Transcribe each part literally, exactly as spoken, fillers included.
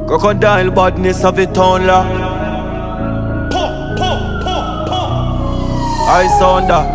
Crocodile badness of it on la. I sound that.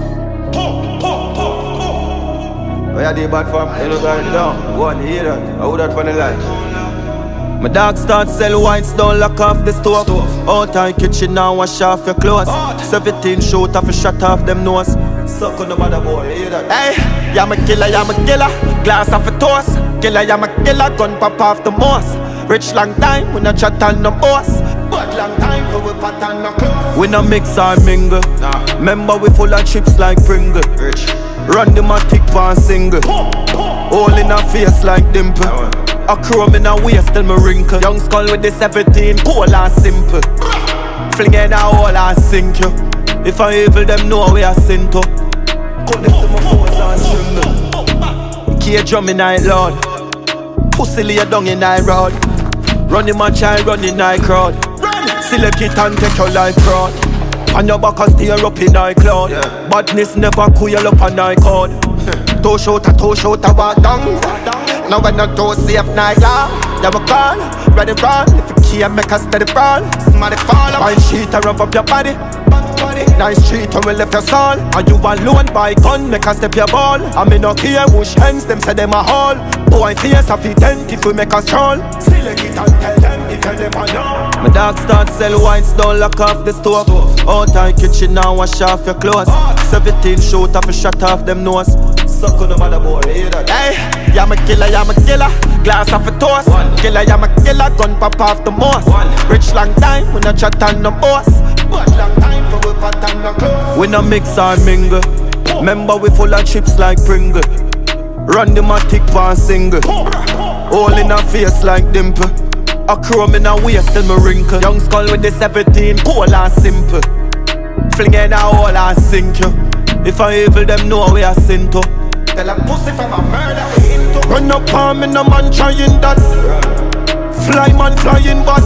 Where they bad from? You know going down. Go on, hear that. I would that for the life. My dog start sell wines, don't lock off the stove. Out in kitchen now, wash off your clothes. Seventeen shoot off a shot off them nose. Suck on the mother boy, hear that? Hey, yeah, I'm a killer, yeah, I'm a killer. Glass off a toast. Killer, yeah, I'm a killer. Gun pop off the moss. Rich long time, we no chat on no boss. But long time for we pat on no clothes. We no mix or mingle. Nah. Remember we full of chips like Pringle. Rich. Run the matic van single. All in a face like dimple. A chrome in a waist till me wrinkle. Young skull with the seventeen, cool and simple. Fling it a hole and sink you. If I evil them know we are sin to. Cut this to my force and trimble. Key drum in night lord. Pussy lay down in night road. Running my child, running night crowd. Select it and take your life crowd. And your back and steer up in night cloud. Yeah. Badness never cool up a night code. Toe shot a toe shot a walk down. Now when I toe safe night law. Yeah we call, ready run. If you can't make a steady brawl. Somebody fall up. Fine sheet and rub up your body. Nice street when we left your soul. And you alone by gun, make a step your ball. I me no care who hands, them say them a haul. Boy face a fit tent if we make a stroll. Select it and tell them if you never know. My dog start sell wines, don't lock off the stove. Out in kitchen now, wash off your clothes. Seventeen shoot off a shot off them nose. Suck on the mother boy, hear that? Hey, yeah, I'm a killer, yeah, I'm a killer. Glass off a toast. One. Killer, yeah, I'm a killer. Gun pop off the moss. One. Rich long time, we no chat on no boss. But long time for we pat on no clothes. We no mix or mingle. Remember we full of chips like Pringle. Run the matic van single. All in a face like dimple. A chrome in a waist till me wrinkle. Young skull with the seventeen, cool and simple. Fling it a hole and sink you. If I evil them know we are sin to. Tell a pussy from a murder we into. Run up on me, no man trying that. Fly man flying but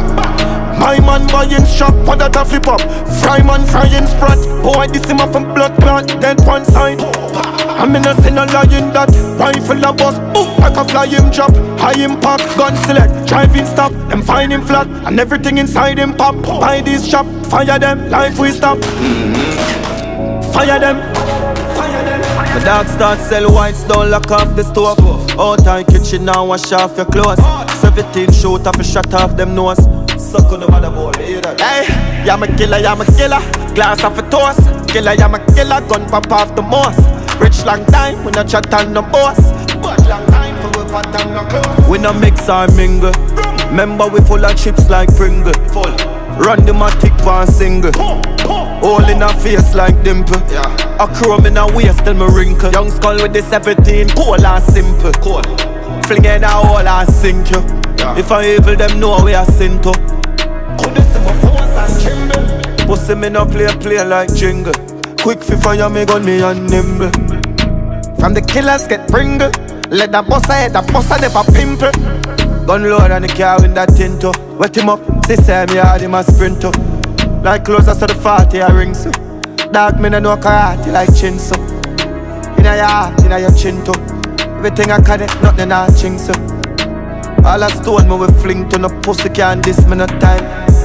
my man buying shop, what that a flip up. Fry man frying sprat. Boy this him off from blood clot, dead one side. I'm in a sin a lying that. Rifle a bust, ooh, like a flying drop. High impact, gun select, driving stop. Them find him flat, and everything inside him pop. Buy this shop, fire them, life we stop. Fire them, fire them. The dog start sell whites, don't lock off the stove. Out in kitchen now, wash off your clothes. Seventeen shoot off a shot off them nose. Suck on the mother boy, hear that? Hey, yeah, I'm a killer, yeah, I'm a killer. Glass off a toast. Killer, yeah, I'm a killer. Gun pop off the moss. Rich long time, we no chat on no boss. But long time for we pat on no clothes. We no mix or mingle. Remember we full of chips like Pringle. Full. Run the matic van single. All in a face like dimple. Yeah. A chrome in a waist till me wrinkle. Young skull with the seventeen, cool and simple. Cool. Fling it a hole and sink you. Yeah. If I evil them know we are sin to. Could they see my force and tremble? Pussy me no play play like jingle. Quick fi fire me gun me and nimble. From the killers get Pringle. Let the bossa head, the bossa never pimple. Gun load on the car in that tinto. Wet him up, they say me hard him a sprinter. Like closer to the forty I ring so. Dark me no know karate like chin so. Inna your heart, inna your chin too. Everything I can it, nothing I ching so. All I stone me we fling to no pussy can't diss me no time.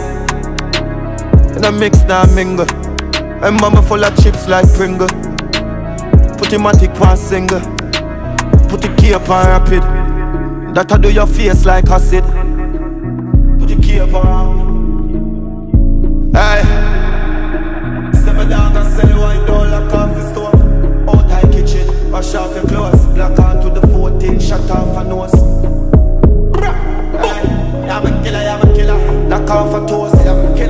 In a mix now mingle. And mama full of chips like Pringle. Put the matic one single. Put the key up on rapid. That'll do your face like acid. Put the key up on. Hey. Seven down and sell wine, don't lock off the stove. Out in kitchen, wash off your clothes. Black on to the fourteen, shut off a nose. Hey. I'm a killer, I'm a killer. Knock off a toast, I'm a killer.